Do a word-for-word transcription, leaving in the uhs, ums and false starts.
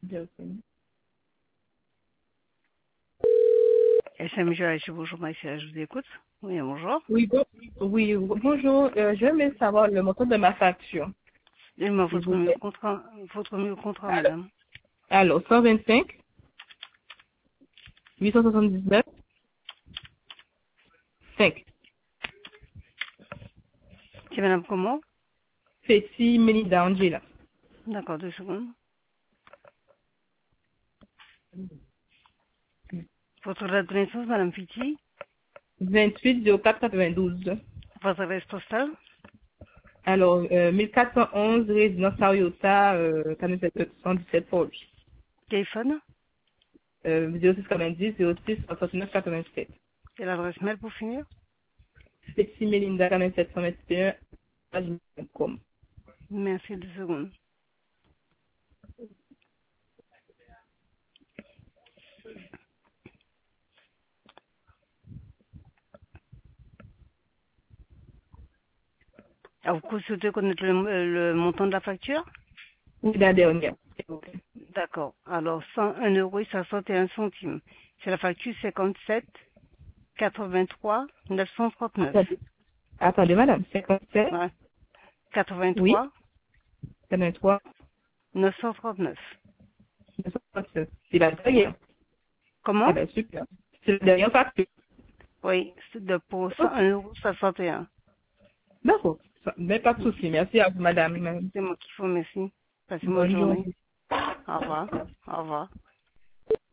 S M G H, bonjour Maïsia, je vous écoute. Oui, bonjour. Oui, bon, oui, bonjour. Euh, je vais savoir le montant de ma facture, Donnez-moi s'il votre vous numéro plaît. de contrat, votre numéro de contrat, Alors, madame. alors cent vingt-cinq, huit cent soixante-dix-neuf, cinq. C'est madame comment? Fessi Melinda Angela. D'accord, deux secondes. Votre date de naissance, madame Fiti. vingt-huit zéro quatre quatre-vingt-douze. Votre adresse postale. Alors, euh, mille quatre cent onze, résidence Ariota, euh, quatre-vingt-sept cent dix-sept pour lui. Téléphone. Euh, zéro six quatre-vingt-dix, zéro six soixante-neuf quatre-vingt-sept. Et l'adresse mail pour finir. Fessi Melinda quatre-vingt-sept cent vingt et un, arobase gmail point com. Merci, deux secondes. Ah, vous souhaitez connaître le, le montant de la facture? Oui, la dernière, s'il vous plaît. D'accord. Alors, cent un euros et soixante et un centimes. C'est la facture cinquante-sept quatre-vingt-trois neuf cent trente-neuf. Attendez, attendez, madame, cinquante-sept, Ouais. oui, quatre-vingt-trois quatre-vingt-trois, neuf cent trente-neuf. deux cent soixante-neuf. C'est la dernière. Comment? Ah ben super. C'est la dernière facture. Oui, c'est de pour Ok. cent un euro soixante et un. D'accord. Ça- Mais pas de souci. Merci à vous, madame. C'est moi qui vous remercie. Passez une bonne Bonne journée. journée. Au revoir. Au revoir.